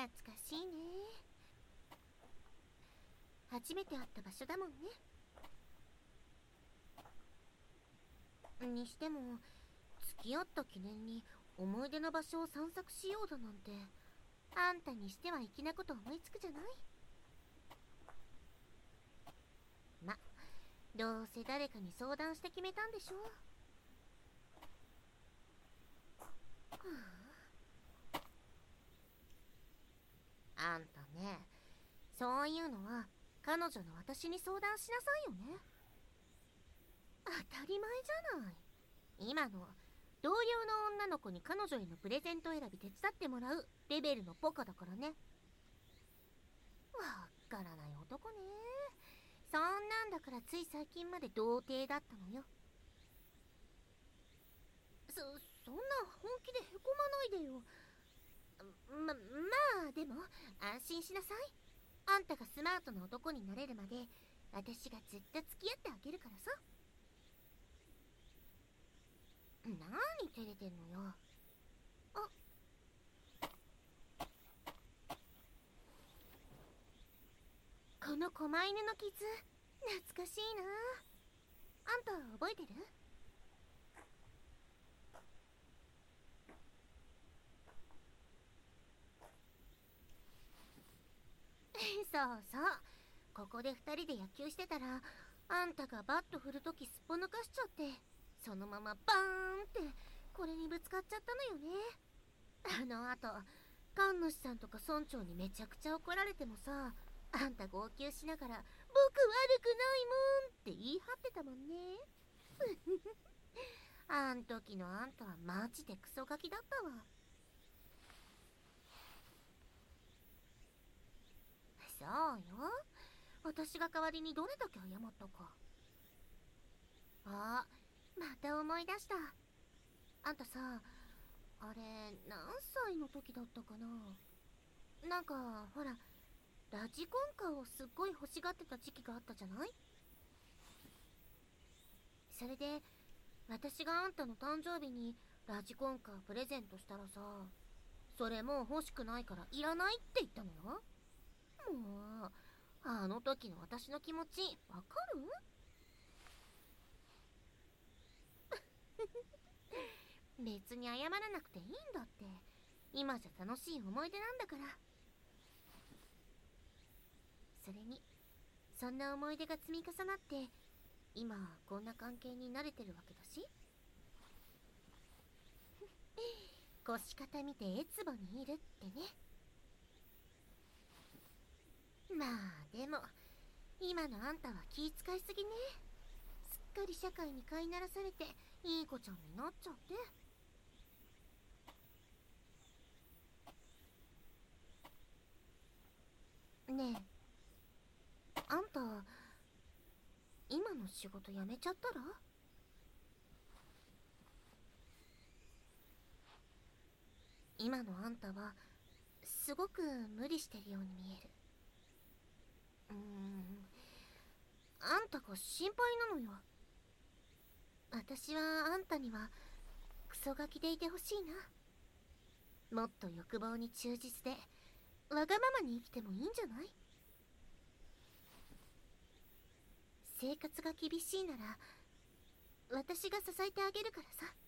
懐かしいね。初めて会った場所だもんね。にしても、付き合った記念に思い出の場所を散策しようだなんて、あんたにしては粋なこと思いつくじゃない。ま、どうせ誰かに相談して決めたんでしょ。あんたね、そういうのは彼女の私に相談しなさいよね。当たり前じゃない。今の同僚の女の子に彼女へのプレゼント選び手伝ってもらうレベルのポカだからね。わからない男ね。そんなんだからつい最近まで童貞だったのよ。そんな本気でへこまないでよ。まあでも安心しなさい。あんたがスマートな男になれるまで私がずっと付き合ってあげるからさ。何照れてんのよ。あ、この狛犬の傷懐かしいな。あんた覚えてる？そうそう、ここで2人で野球してたらあんたがバット振るときすっぽ抜かしちゃって、そのままバーンってこれにぶつかっちゃったのよね。あのあと神主さんとか村長にめちゃくちゃ怒られてもさ、あんた号泣しながら「僕悪くないもん」って言い張ってたもんね。あん時のあんたはマジでクソガキだったわ。そうよ、私が代わりにどれだけ謝ったか。あ、また思い出した。あんたさ、あれ何歳の時だったかな。なんかほら、ラジコンカーをすっごい欲しがってた時期があったじゃない。それで私があんたの誕生日にラジコンカープレゼントしたらさ、それもう欲しくないからいらないって言ったのよ。もうあの時の私の気持ちわかる？別に謝らなくていいんだって。今じゃ楽しい思い出なんだから。それにそんな思い出が積み重なって今こんな関係に慣れてるわけだし。腰肩見てエツボにいるってね。まあでも今のあんたは気遣いすぎね。すっかり社会に飼いならされていい子ちゃんになっちゃって。ねえ、あんた今の仕事辞めちゃったら？今のあんたはすごく無理してるように見える。あんたが心配なのよ。私はあんたにはクソガキでいてほしいな。もっと欲望に忠実でわがままに生きてもいいんじゃない？生活が厳しいなら私が支えてあげるからさ。